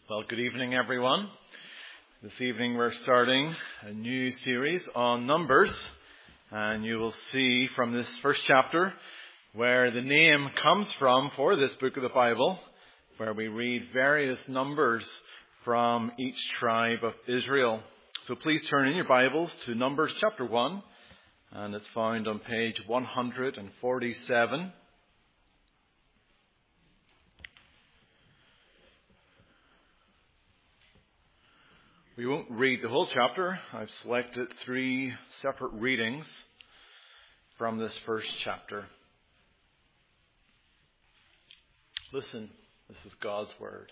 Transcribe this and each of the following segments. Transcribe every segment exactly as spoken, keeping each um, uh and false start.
Well, good evening, everyone. This evening we're starting a new series on Numbers, and you will see from this first chapter where the name comes from for this book of the Bible, where we read various numbers from each tribe of Israel. So please turn in your Bibles to Numbers chapter one, and it's found on page one forty-seven. We won't read the whole chapter. I've selected three separate readings from this first chapter. Listen, this is God's word.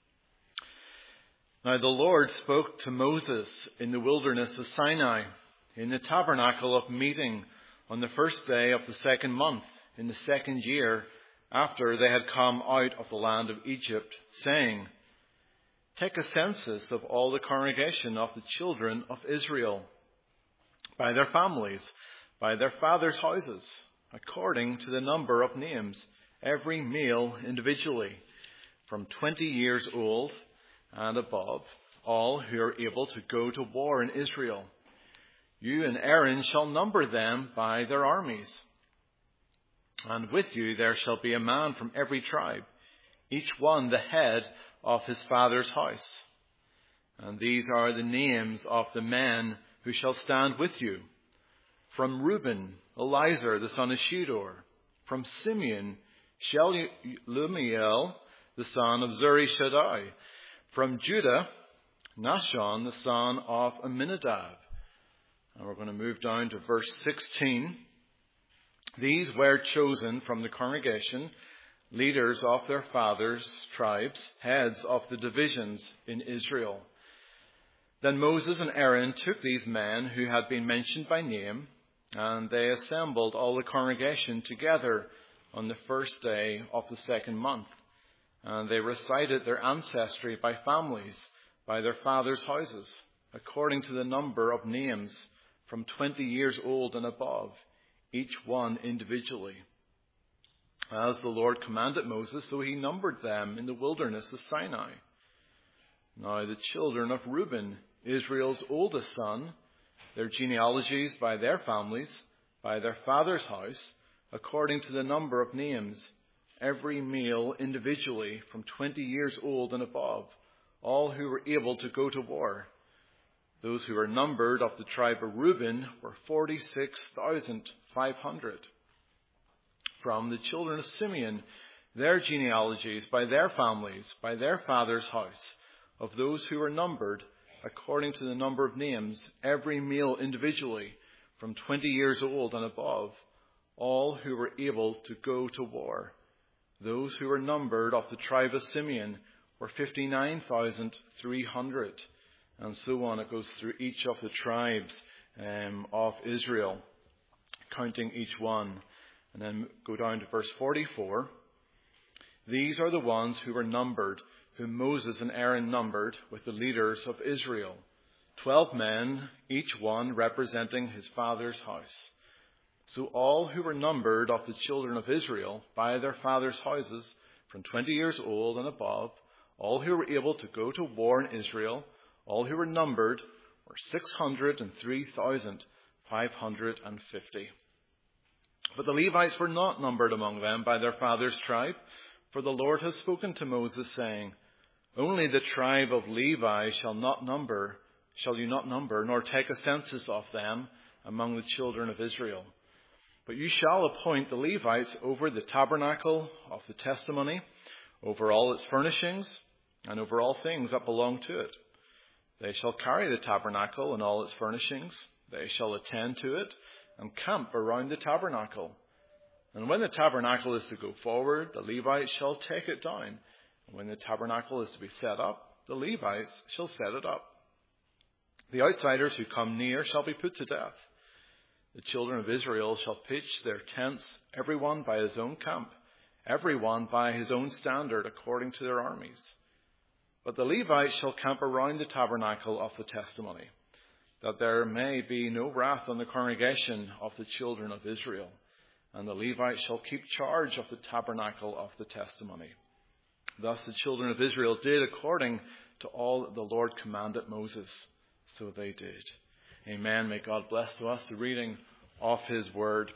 Now the Lord spoke to Moses in the wilderness of Sinai, in the tabernacle of meeting, on the first day of the second month, in the second year after they had come out of the land of Egypt, saying, "Take a census of all the congregation of the children of Israel, by their families, by their fathers' houses, according to the number of names, every male individually, from twenty years old and above, all who are able to go to war in Israel. You and Aaron shall number them by their armies. And with you there shall be a man from every tribe, each one the head of his father's house. And these are the names of the men who shall stand with you. From Reuben, Elizur the son of Shedeur. From Simeon, Shelumiel the son of Zurishaddai. From Judah, Nahshon the son of Amminadab." And we're going to move down to verse sixteen. "These were chosen from the congregation, leaders of their fathers' tribes, heads of the divisions in Israel. Then Moses and Aaron took these men who had been mentioned by name, and they assembled all the congregation together on the first day of the second month. And they recited their ancestry by families, by their fathers' houses, according to the number of names, from twenty years old and above, each one individually, as the Lord commanded Moses, so he numbered them in the wilderness of Sinai. Now the children of Reuben, Israel's oldest son, their genealogies by their families, by their father's house, according to the number of names, every male individually from twenty years old and above, all who were able to go to war. Those who were numbered of the tribe of Reuben were forty-six thousand five hundred. From the children of Simeon, their genealogies by their families, by their father's house, of those who were numbered, according to the number of names, every male individually, from twenty years old and above, all who were able to go to war. Those who were numbered of the tribe of Simeon were fifty-nine thousand three hundred. And so on. It goes through each of the tribes um, of Israel, counting each one. And then go down to verse forty-four. "These are the ones who were numbered, whom Moses and Aaron numbered with the leaders of Israel. Twelve men, each one representing his father's house. So all who were numbered of the children of Israel by their father's houses, from twenty years old and above, all who were able to go to war in Israel, all who were numbered were six hundred three thousand five hundred fifty. But the Levites were not numbered among them by their father's tribe, for the Lord has spoken to Moses, saying, 'Only the tribe of Levi shall not number, shall you not number, nor take a census of them among the children of Israel. But you shall appoint the Levites over the tabernacle of the testimony, over all its furnishings, and over all things that belong to it. They shall carry the tabernacle and all its furnishings. They shall attend to it and camp around the tabernacle. And when the tabernacle is to go forward, the Levites shall take it down. And when the tabernacle is to be set up, the Levites shall set it up. The outsiders who come near shall be put to death. The children of Israel shall pitch their tents, every one by his own camp, every one by his own standard, according to their armies. But the Levites shall camp around the tabernacle of the testimony, that there may be no wrath on the congregation of the children of Israel. And the Levites shall keep charge of the tabernacle of the testimony. Thus the children of Israel did according to all that the Lord commanded Moses. So they did. Amen. May God bless to us the reading of his word.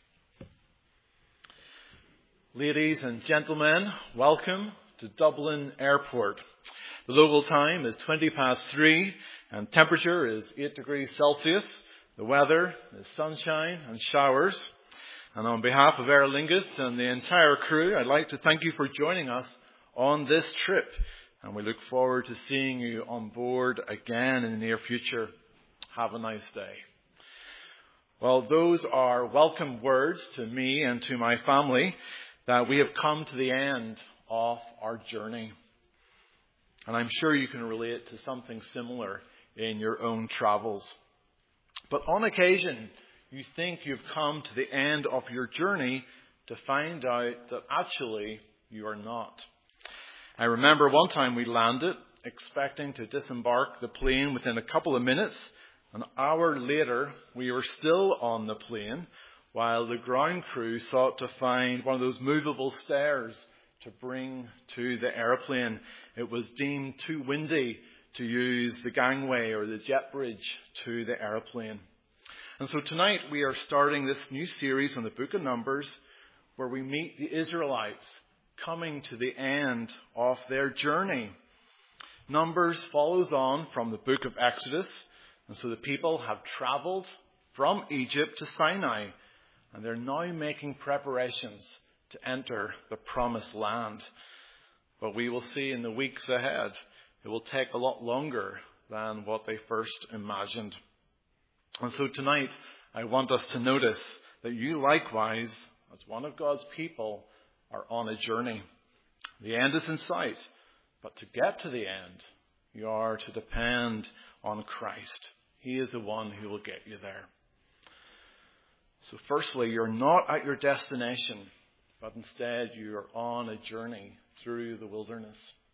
Ladies and gentlemen, welcome to Dublin Airport. The local time is twenty past three and temperature is eight degrees Celsius. The weather is sunshine and showers. And on behalf of Aer Lingus and the entire crew, I'd like to thank you for joining us on this trip. And we look forward to seeing you on board again in the near future. Have a nice day. Well, those are welcome words to me and to my family that we have come to the end of our journey. And I'm sure you can relate to something similar in your own travels. But on occasion, you think you've come to the end of your journey to find out that actually you are not. I remember one time we landed expecting to disembark the plane within a couple of minutes. An hour later, we were still on the plane while the ground crew sought to find one of those movable stairs to bring to the airplane. It was deemed too windy to use the gangway or the jet bridge to the airplane. And so tonight we are starting this new series on the book of Numbers where we meet the Israelites coming to the end of their journey. Numbers follows on from the book of Exodus. And so the people have traveled from Egypt to Sinai. And they're now making preparations to enter the promised land. But we will see in the weeks ahead, it will take a lot longer than what they first imagined. And so tonight, I want us to notice that you likewise, as one of God's people, are on a journey. The end is in sight, but to get to the end, you are to depend on Christ. He is the one who will get you there. So firstly, you're not at your destination, but instead you are on a journey through the wilderness.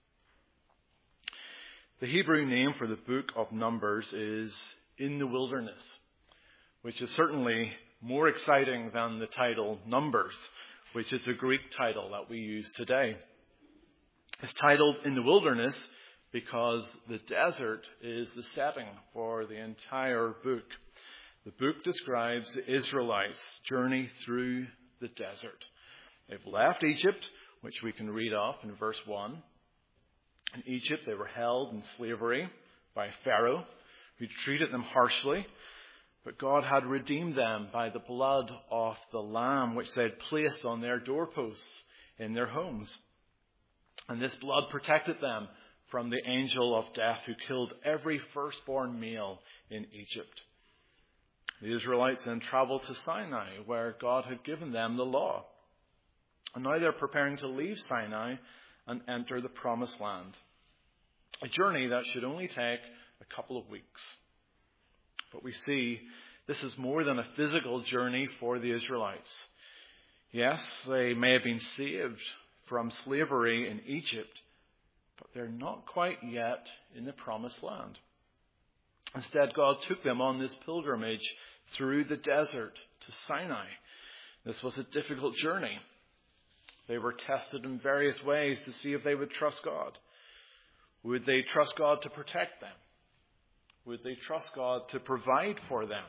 The Hebrew name for the book of Numbers is In the Wilderness, which is certainly more exciting than the title Numbers, which is a Greek title that we use today. It's titled In the Wilderness because the desert is the setting for the entire book. The book describes the Israelites' journey through the desert. They've left Egypt, which we can read off in verse one. In Egypt, they were held in slavery by Pharaoh, who treated them harshly. But God had redeemed them by the blood of the Lamb, which they had placed on their doorposts in their homes. And this blood protected them from the angel of death who killed every firstborn male in Egypt. The Israelites then traveled to Sinai, where God had given them the law. And now they're preparing to leave Sinai and enter the promised land. A journey that should only take a couple of weeks. But we see this is more than a physical journey for the Israelites. Yes, they may have been saved from slavery in Egypt, but they're not quite yet in the promised land. Instead, God took them on this pilgrimage through the desert to Sinai. This was a difficult journey. They were tested in various ways to see if they would trust God. Would they trust God to protect them? Would they trust God to provide for them?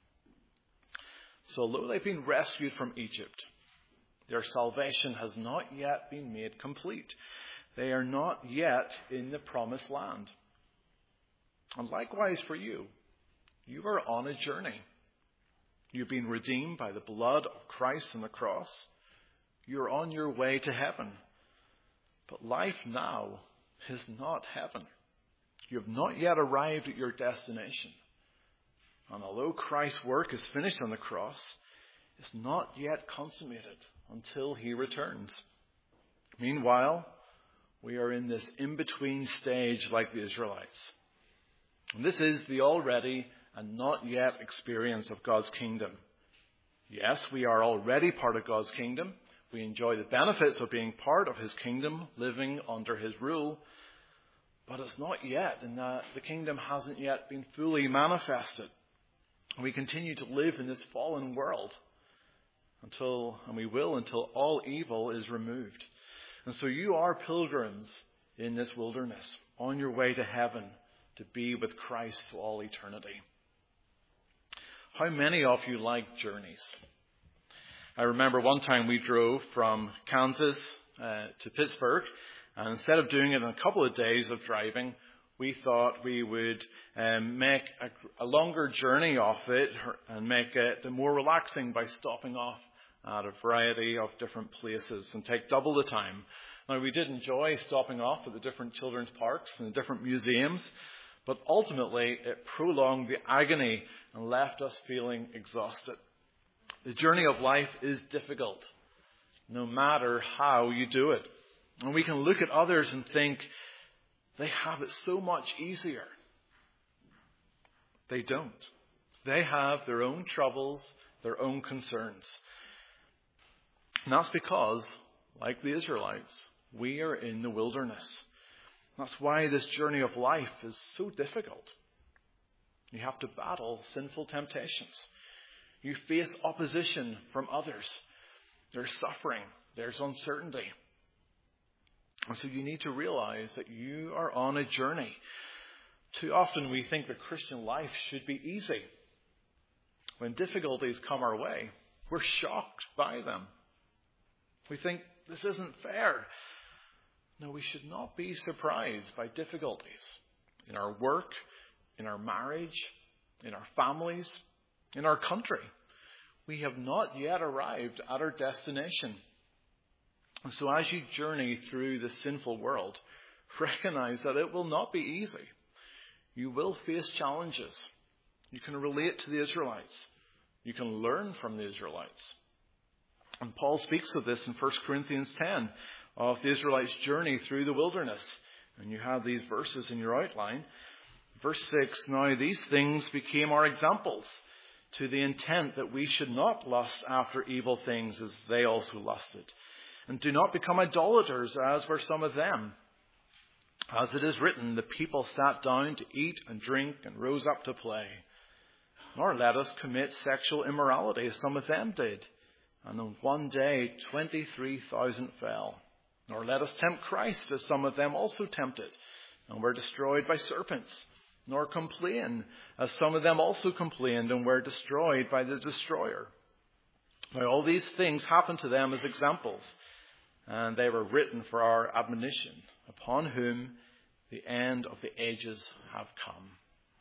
So although they've been rescued from Egypt, their salvation has not yet been made complete. They are not yet in the promised land. And likewise for you, you are on a journey. You've been redeemed by the blood of Christ on the cross. You're on your way to heaven. But life now is not heaven. You have not yet arrived at your destination. And although Christ's work is finished on the cross, it's not yet consummated until he returns. Meanwhile, we are in this in-between stage like the Israelites. And this is the already and not yet experience of God's kingdom. Yes, we are already part of God's kingdom. We enjoy the benefits of being part of his kingdom, living under his rule. But it's not yet, in that the kingdom hasn't yet been fully manifested. We continue to live in this fallen world until, and we will until all evil is removed. And so you are pilgrims in this wilderness, on your way to heaven to be with Christ for all eternity. How many of you like journeys? I remember one time we drove from Kansas uh, to Pittsburgh, and instead of doing it in a couple of days of driving, we thought we would um, make a, a longer journey off it and make it more relaxing by stopping off at a variety of different places and take double the time. Now, we did enjoy stopping off at the different children's parks and the different museums, but ultimately it prolonged the agony and left us feeling exhausted. The journey of life is difficult, no matter how you do it. And we can look at others and think, they have it so much easier. They don't. They have their own troubles, their own concerns. And that's because, like the Israelites, we are in the wilderness. That's why this journey of life is so difficult. You have to battle sinful temptations. You face opposition from others. There's suffering. There's uncertainty. And so you need to realize that you are on a journey. Too often we think that Christian life should be easy. When difficulties come our way, we're shocked by them. We think, this isn't fair. No, we should not be surprised by difficulties in our work, in our marriage, in our families, in our country. We have not yet arrived at our destination. And so as you journey through the sinful world, recognize that it will not be easy. You will face challenges. You can relate to the Israelites. You can learn from the Israelites. And Paul speaks of this in First Corinthians ten, of the Israelites' journey through the wilderness. And you have these verses in your outline. Verse six, now these things became our examples, to the intent that we should not lust after evil things as they also lusted. And do not become idolaters as were some of them. As it is written, the people sat down to eat and drink and rose up to play. Nor let us commit sexual immorality as some of them did. And on one day twenty-three thousand fell. Nor let us tempt Christ as some of them also tempted and were destroyed by serpents. Nor complain as some of them also complained and were destroyed by the destroyer. Now all these things happened to them as examples, and they were written for our admonition, upon whom the end of the ages have come.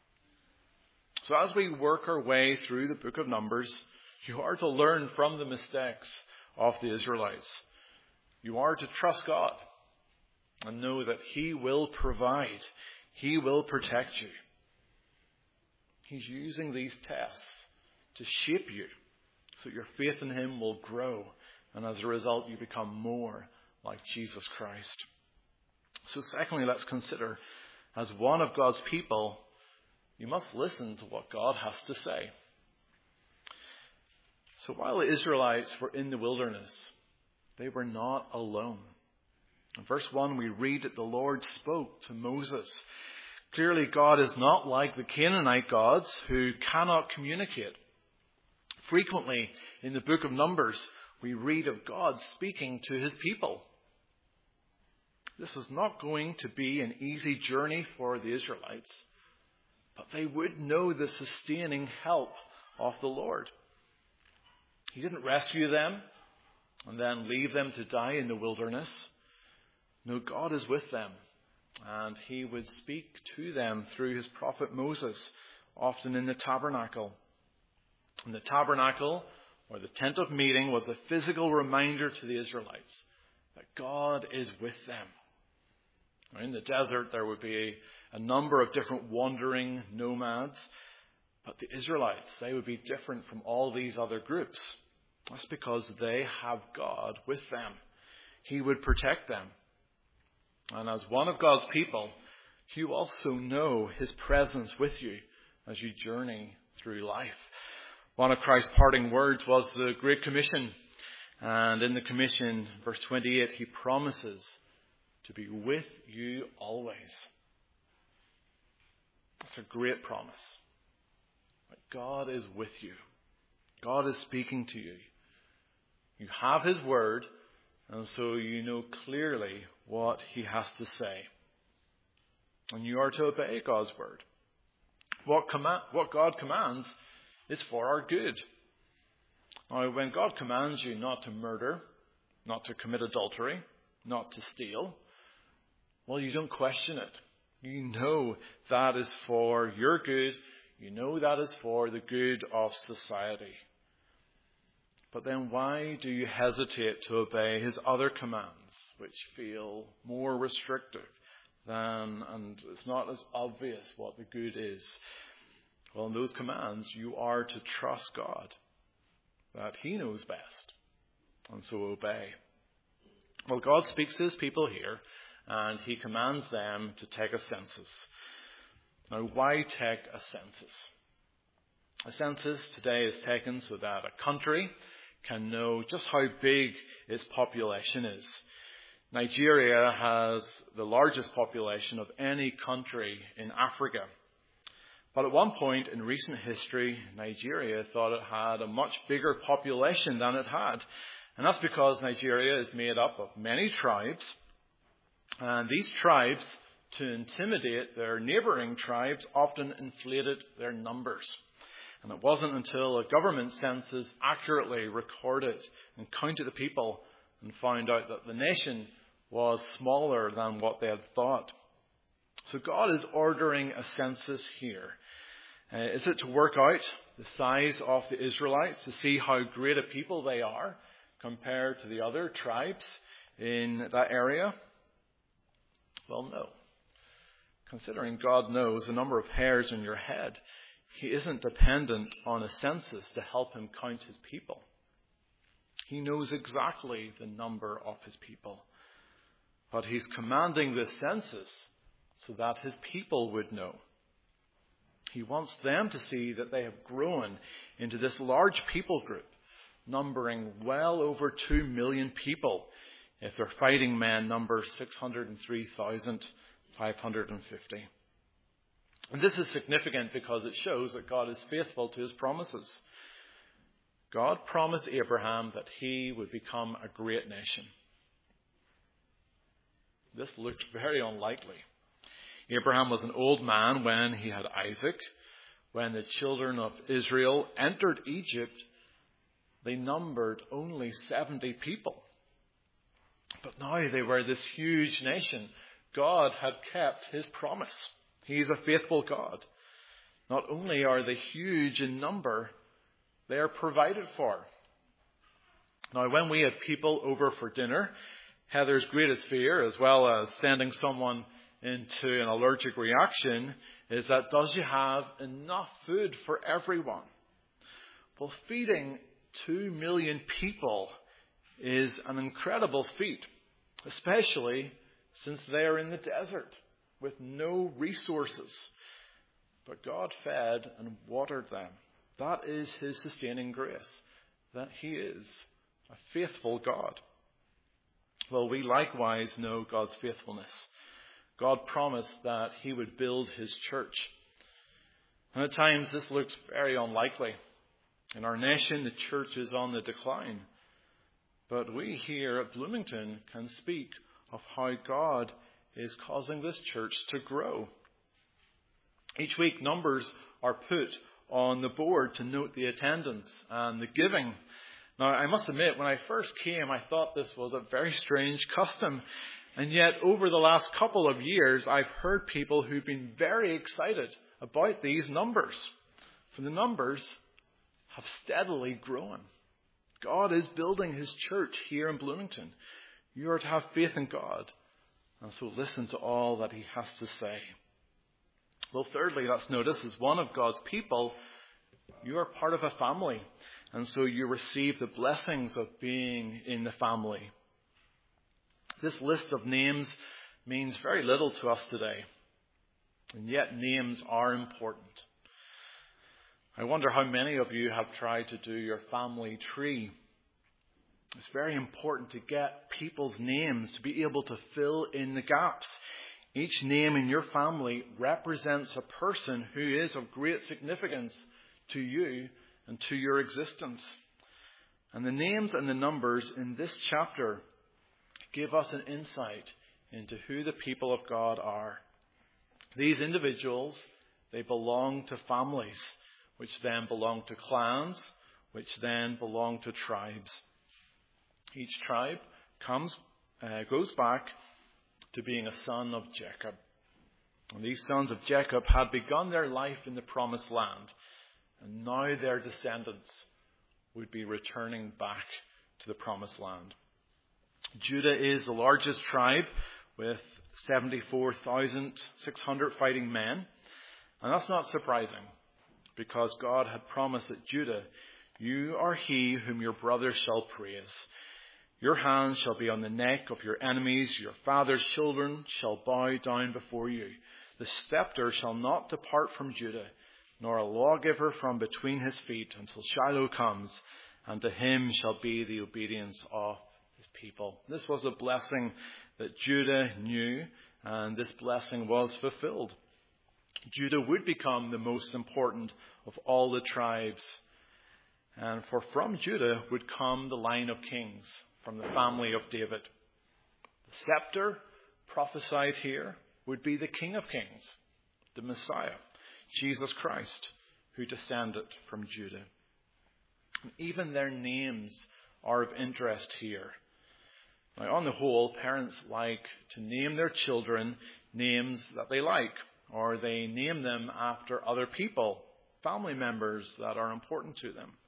So as we work our way through the book of Numbers, you are to learn from the mistakes of the Israelites. You are to trust God and know that He will provide. He will protect you. He's using these tests to shape you so your faith in Him will grow. And as a result, you become more like Jesus Christ. So secondly, let's consider, as one of God's people, you must listen to what God has to say. So while the Israelites were in the wilderness, they were not alone. In verse one, we read that the Lord spoke to Moses. Clearly, God is not like the Canaanite gods who cannot communicate. Frequently, in the book of Numbers, we read of God speaking to His people. This is not going to be an easy journey for the Israelites, but they would know the sustaining help of the Lord. He didn't rescue them and then leave them to die in the wilderness. No, God is with them, and He would speak to them through His prophet Moses, often in the tabernacle. And the tabernacle, or the tent of meeting, was a physical reminder to the Israelites that God is with them. In the desert, there would be a number of different wandering nomads, but the Israelites, they would be different from all these other groups. That's because they have God with them. He would protect them. And as one of God's people, you also know His presence with you as you journey through life. One of Christ's parting words was the Great Commission. And in the Commission, verse twenty-eight, He promises to be with you always. That's a great promise. That God is with you. God is speaking to you. You have His word, And so you know clearly what he has to say. And you are to obey God's word. What, command, what God commands is for our good. Now, when God commands you not to murder, not to commit adultery, not to steal, well, you don't question it. You know that is for your good. You know that is for the good of society. But then why do you hesitate to obey his other commands, which feel more restrictive than, and it's not as obvious what the good is? Well, in those commands, you are to trust God, that he knows best, and so obey. Well, God speaks to his people here, and he commands them to take a census. Now, why take a census? A census today is taken so that a country can know just how big its population is. Nigeria has the largest population of any country in Africa. But at one point in recent history, Nigeria thought it had a much bigger population than it had. And that's because Nigeria is made up of many tribes. And these tribes, to intimidate their neighboring tribes, often inflated their numbers. And it wasn't until a government census accurately recorded and counted the people and found out that the nation was smaller than what they had thought. So God is ordering a census here. Uh, is it to work out the size of the Israelites, to see how great a people they are compared to the other tribes in that area? Well, no. Considering God knows the number of hairs in your head, he isn't dependent on a census to help him count his people. He knows exactly the number of his people. But he's commanding this census so that his people would know. He wants them to see that they have grown into this large people group, numbering well over two million people, if their fighting men number six hundred three thousand five hundred fifty. And this is significant because it shows that God is faithful to his promises. God promised Abraham that he would become a great nation. This looked very unlikely. Abraham was an old man when he had Isaac. When the children of Israel entered Egypt, they numbered only seventy people. But now they were this huge nation. God had kept his promise. He's a faithful God. Not only are they huge in number, they are provided for. Now, when we had people over for dinner, Heather's greatest fear, as well as sending someone into an allergic reaction, is that does you have enough food for everyone? Well, feeding two million people is an incredible feat, especially since they are in the desert with no resources. But God fed and watered them. That is his sustaining grace, that he is a faithful God. Well, we likewise know God's faithfulness. God promised that he would build his church. And at times this looks very unlikely. In our nation, the church is on the decline. But we here at Bloomington can speak of how God is causing this church to grow. Each week, numbers are put on the board to note the attendance and the giving. Now, I must admit, when I first came, I thought this was a very strange custom. And yet, over the last couple of years, I've heard people who've been very excited about these numbers. For the numbers have steadily grown. God is building his church here in Bloomington. You are to have faith in God. And so listen to all that he has to say. Well, thirdly, let's notice, as one of God's people, you are part of a family. And so you receive the blessings of being in the family. This list of names means very little to us today. And yet names are important. I wonder how many of you have tried to do your family tree. It's very important to get people's names to be able to fill in the gaps. Each name in your family represents a person who is of great significance to you and to your existence. And the names and the numbers in this chapter give us an insight into who the people of God are. These individuals, they belong to families, which then belong to clans, which then belong to tribes. Each tribe comes, uh, goes back to being a son of Jacob. And these sons of Jacob had begun their life in the promised land, and now their descendants would be returning back to the promised land. Judah is the largest tribe with seventy-four thousand six hundred fighting men. And that's not surprising, because God had promised that Judah, you are he whom your brothers shall praise. Your hand shall be on the neck of your enemies. Your father's children shall bow down before you. The scepter shall not depart from Judah, nor a lawgiver from between his feet, until Shiloh comes, and to him shall be the obedience of his people. This was a blessing that Judah knew, and this blessing was fulfilled. Judah would become the most important of all the tribes. And for from Judah would come the line of kings, from the family of David. The scepter prophesied here would be the King of Kings, the Messiah, Jesus Christ, who descended from Judah. And even their names are of interest here. Now, on the whole, parents like to name their children names that they like, or they name them after other people, family members that are important to them.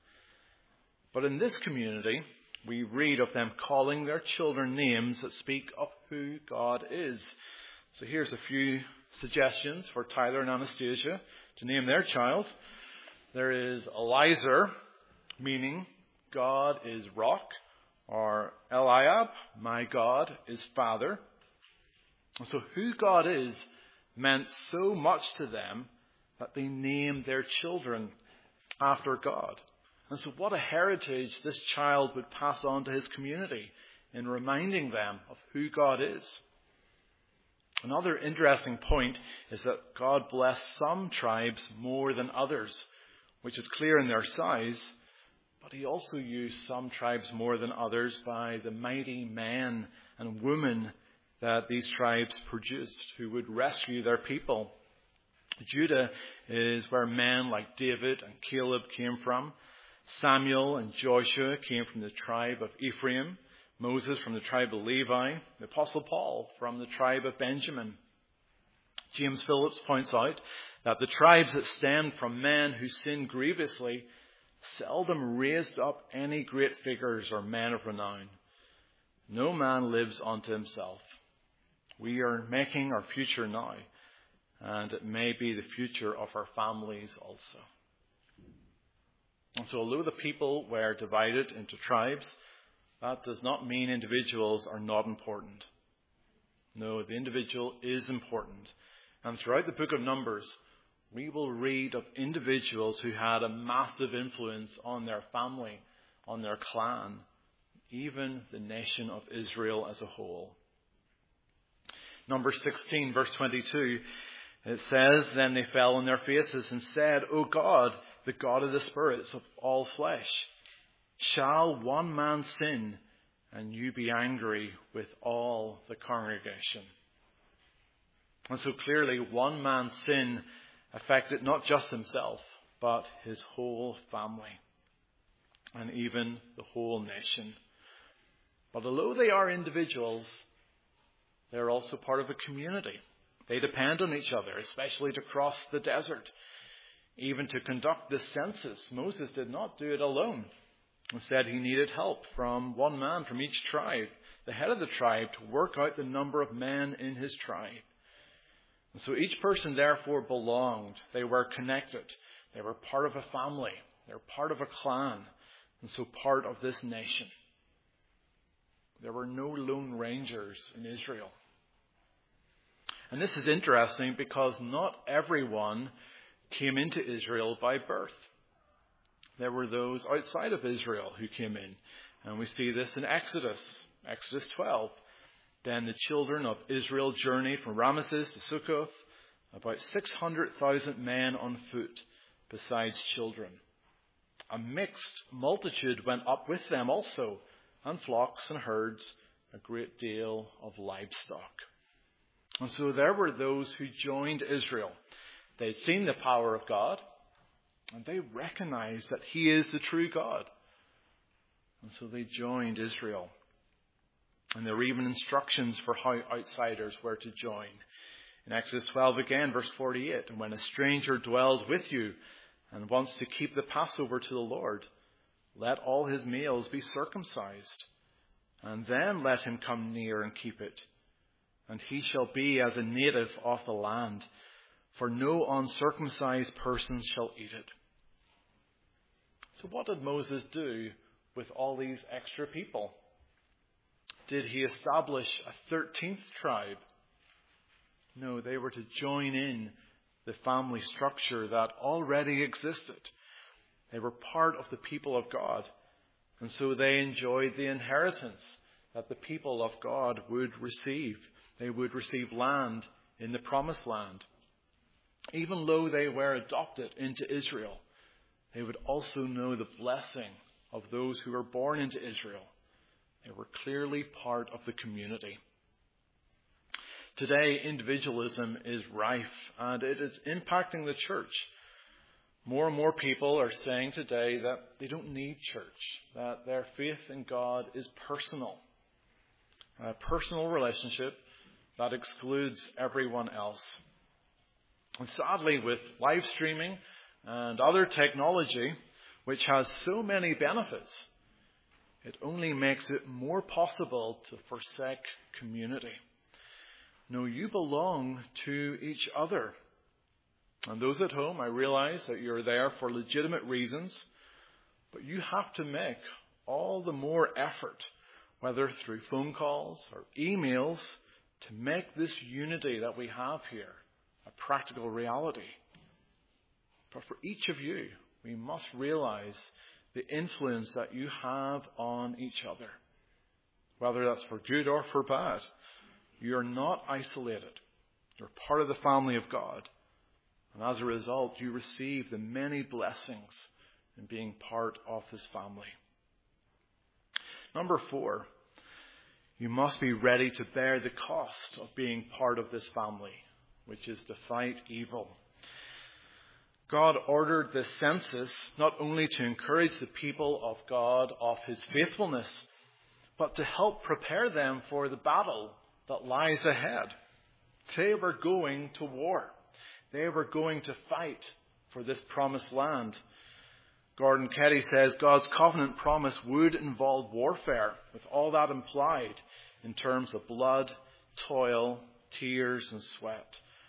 But in this community, we read of them calling their children names that speak of who God is. So here's a few suggestions for Tyler and Anastasia to name their child. There is Eliezer, meaning God is rock, or Eliab, my God is father. So who God is meant so much to them that they named their children after God. And so what a heritage this child would pass on to his community in reminding them of who God is. Another interesting point is that God blessed some tribes more than others, which is clear in their size, but he also used some tribes more than others by the mighty men and women that these tribes produced who would rescue their people. Judah is where men like David and Caleb came from. Samuel and Joshua came from the tribe of Ephraim. Moses from the tribe of Levi. The Apostle Paul from the tribe of Benjamin. James Phillips points out that the tribes that stemmed from men who sinned grievously seldom raised up any great figures or men of renown. No man lives unto himself. We are making our future now, and it may be the future of our families also. And so although the people were divided into tribes, that does not mean individuals are not important. No, the individual is important. And throughout the book of Numbers, we will read of individuals who had a massive influence on their family, on their clan, even the nation of Israel as a whole. Numbers sixteen, verse twenty-two, it says, Then they fell on their faces and said, O God, the God of the spirits of all flesh, shall one man sin, and you be angry with all the congregation? And so clearly, one man's sin affected not just himself, but his whole family, and even the whole nation. But although they are individuals, they're also part of a community. They depend on each other, especially to cross the desert. Even to conduct this census, Moses did not do it alone. Instead, he needed help from one man from each tribe, the head of the tribe, to work out the number of men in his tribe. And so each person therefore belonged. They were connected. They were part of a family. They were part of a clan. And so part of this nation. There were no lone rangers in Israel. And this is interesting because not everyone came into Israel by birth. There were those outside of Israel who came in. And we see this in Exodus, Exodus twelve. Then the children of Israel journeyed from Ramesses to Succoth, about six hundred thousand men on foot, besides children. A mixed multitude went up with them also, and flocks and herds, a great deal of livestock. And so there were those who joined Israel. They'd seen the power of God, and they recognized that he is the true God. And so they joined Israel. And there were even instructions for how outsiders were to join. In Exodus twelve again, verse forty-eight, and when a stranger dwells with you and wants to keep the Passover to the Lord, let all his males be circumcised, and then let him come near and keep it. And he shall be as a native of the land, for no uncircumcised person shall eat it. So what did Moses do with all these extra people? Did he establish a thirteenth tribe? No, they were to join in the family structure that already existed. They were part of the people of God, and so they enjoyed the inheritance that the people of God would receive. They would receive land in the promised land. Even though they were adopted into Israel, they would also know the blessing of those who were born into Israel. They were clearly part of the community. Today, individualism is rife, and it is impacting the church. More and more people are saying today that they don't need church, that their faith in God is personal. A personal relationship that excludes everyone else. And sadly, with live streaming and other technology, which has so many benefits, it only makes it more possible to forsake community. No, you belong to each other. And those at home, I realize that you're there for legitimate reasons, but you have to make all the more effort, whether through phone calls or emails, to make this unity that we have here a practical reality. But for each of you, we must realize the influence that you have on each other, whether that's for good or for bad. You're not isolated. You're part of the family of God. And as a result, you receive the many blessings in being part of this family. Number four, you must be ready to bear the cost of being part of this family, which is to fight evil. God ordered the census not only to encourage the people of God of his faithfulness, but to help prepare them for the battle that lies ahead. They were going to war. They were going to fight for this promised land. Gordon Ketty says God's covenant promise would involve warfare, with all that implied in terms of blood, toil, tears, and sweat.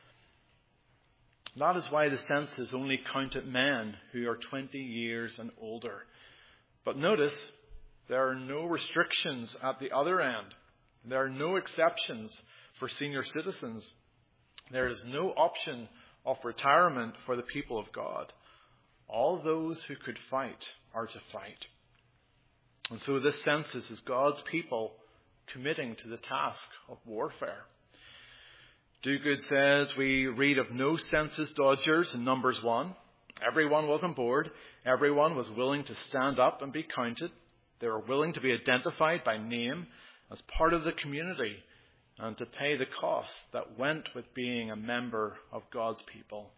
That is why the census only counted men who are twenty years and older. But notice, there are no restrictions at the other end. There are no exceptions for senior citizens. There is no option of retirement for the people of God. All those who could fight are to fight. And so this census is God's people committing to the task of warfare. Duguid says we read of no census dodgers in Numbers one. Everyone was on board. Everyone was willing to stand up and be counted. They were willing to be identified by name as part of the community and to pay the cost that went with being a member of God's people.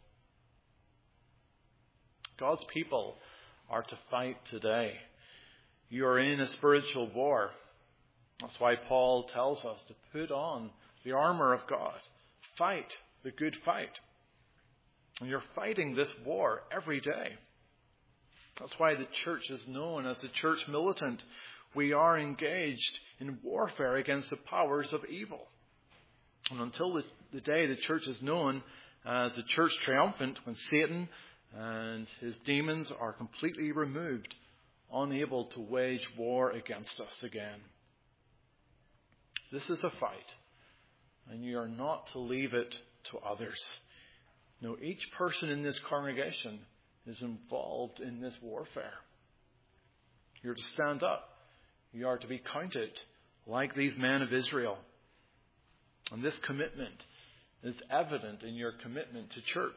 God's people are to fight today. You are in a spiritual war. That's why Paul tells us to put on the armor of God. Fight the good fight. And you're fighting this war every day. That's why the church is known as the church militant. We are engaged in warfare against the powers of evil. And until the, the day the church is known as the church triumphant, when Satan and his demons are completely removed, unable to wage war against us again. This is a fight, and you are not to leave it to others. No, each person in this congregation is involved in this warfare. You're to stand up. You are to be counted like these men of Israel. And this commitment is evident in your commitment to church.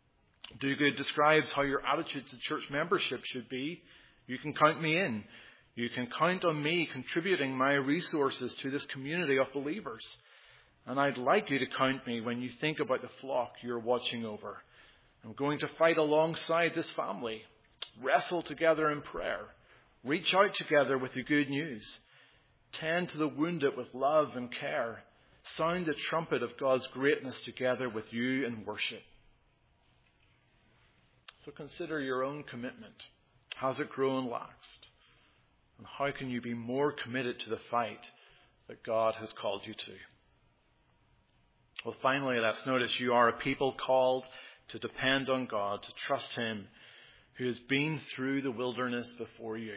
Duguid describes how your attitude to church membership should be. You can count me in. You can count on me contributing my resources to this community of believers. And I'd like you to count me when you think about the flock you're watching over. I'm going to fight alongside this family, wrestle together in prayer, reach out together with the good news, tend to the wounded with love and care, sound the trumpet of God's greatness together with you in worship. So consider your own commitment. Has it grown laxed? And how can you be more committed to the fight that God has called you to? Well, finally, let's notice you are a people called to depend on God, to trust Him, who has been through the wilderness before you.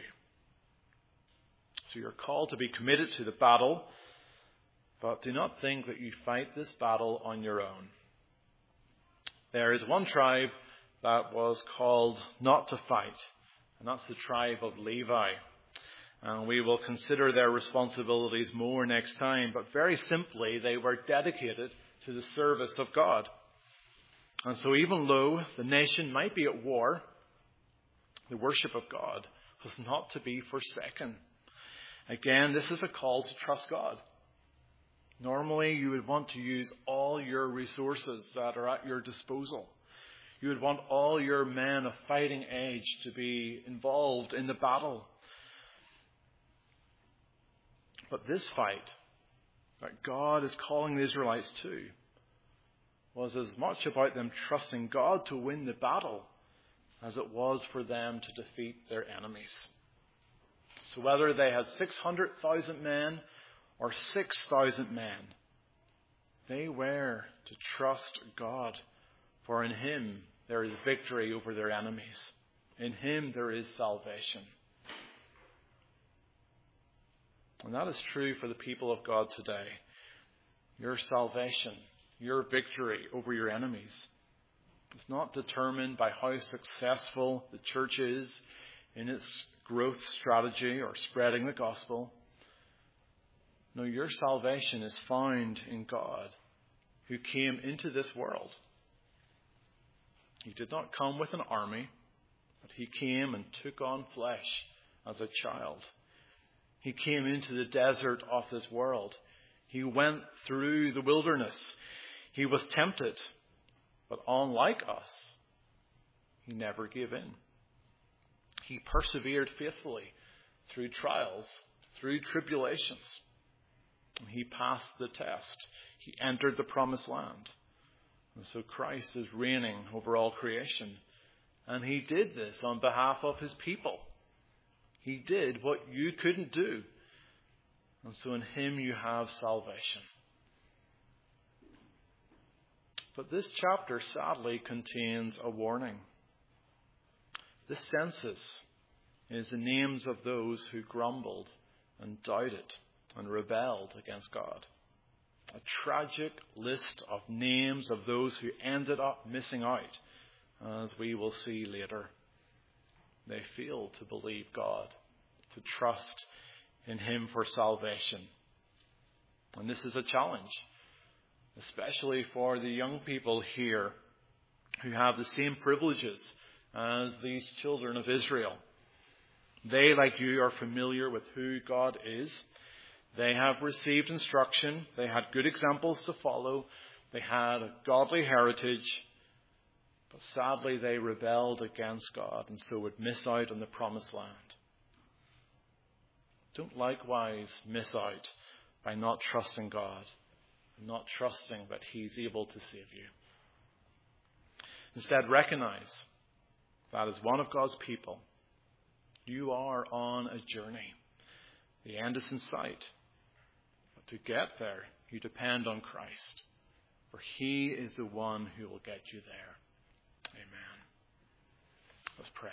So you're called to be committed to the battle, but do not think that you fight this battle on your own. There is one tribe that was called not to fight, and that's the tribe of Levi. And we will consider their responsibilities more next time, but very simply, they were dedicated to the service of God. And so even though the nation might be at war, the worship of God was not to be forsaken. Again, this is a call to trust God. Normally, you would want to use all your resources that are at your disposal. You would want all your men of fighting age to be involved in the battle. But this fight that God is calling the Israelites to was as much about them trusting God to win the battle as it was for them to defeat their enemies. So whether they had six hundred thousand men or six thousand men, they were to trust God, for in Him there is victory over their enemies. In Him there is salvation. And that is true for the people of God today. Your salvation, your victory over your enemies, is not determined by how successful the church is in its growth strategy or spreading the gospel. No, your salvation is found in God, who came into this world. He did not come with an army, but He came and took on flesh as a child. He came into the desert of this world. He went through the wilderness. He was tempted, but unlike us, He never gave in. He persevered faithfully through trials, through tribulations. And He passed the test. He entered the promised land. And so Christ is reigning over all creation. And He did this on behalf of His people. He did what you couldn't do. And so in Him you have salvation. But this chapter sadly contains a warning. This census is the names of those who grumbled and doubted and rebelled against God. A tragic list of names of those who ended up missing out, as we will see later. They failed to believe God, to trust in Him for salvation. And this is a challenge, especially for the young people here who have the same privileges as these children of Israel. They, like you, are familiar with who God is. They have received instruction. They had good examples to follow. They had a godly heritage. But sadly, they rebelled against God and so would miss out on the promised land. Don't likewise miss out by not trusting God, not trusting that He's able to save you. Instead, recognize that as one of God's people, you are on a journey. The end is in sight. But to get there, you depend on Christ, for He is the one who will get you there. Amen. Let's pray.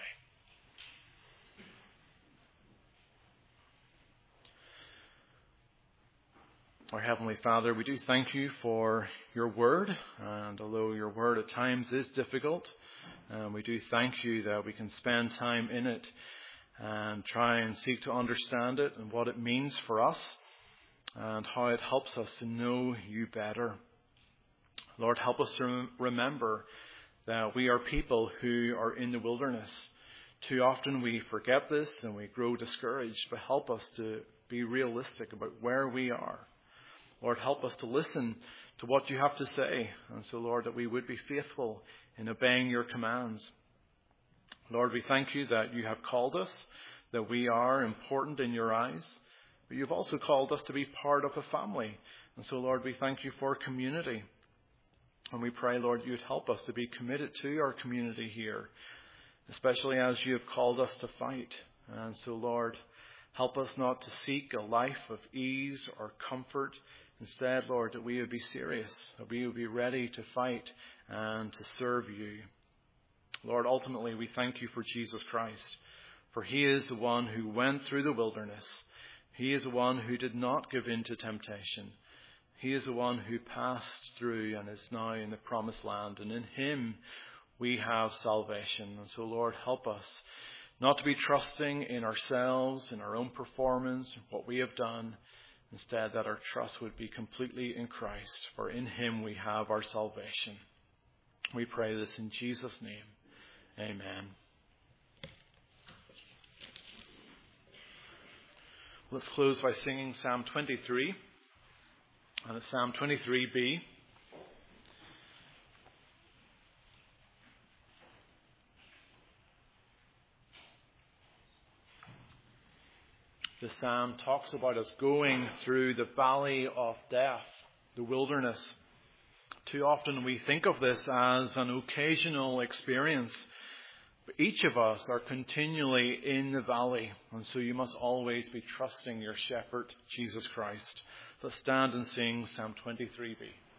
Our Heavenly Father, we do thank You for Your word, and although Your word at times is difficult, um, we do thank You that we can spend time in it and try and seek to understand it and what it means for us and how it helps us to know You better. Lord, help us to remember that we are people who are in the wilderness, Too often we forget this and we grow discouraged, but help us to be realistic about where we are. Lord, help us to listen to what you have to say. And so, Lord, that we would be faithful in obeying your commands. Lord, we thank you that you have called us, that we are important in your eyes, but you've also called us to be part of a family. And so, Lord, we thank you for community. And we pray, Lord, you'd help us to be committed to our community here, especially as you have called us to fight. And so, Lord, help us not to seek a life of ease or comfort. Instead, Lord, that we would be serious, that we would be ready to fight and to serve you. Lord, ultimately, we thank you for Jesus Christ, for he is the one who went through the wilderness. He is the one who did not give in to temptation. He is the one who passed through and is now in the promised land. And in him we have salvation. And so, Lord, help us not to be trusting in ourselves, in our own performance, what we have done. Instead, that our trust would be completely in Christ, for in him we have our salvation. We pray this in Jesus' name. Amen. Let's close by singing Psalm twenty-three. And it's Psalm twenty-three b. The psalm talks about us going through the valley of death, the wilderness. Too often we think of this as an occasional experience. But each of us are continually in the valley. And so you must always be trusting your shepherd, Jesus Christ. Let's stand and sing Psalm twenty-three b.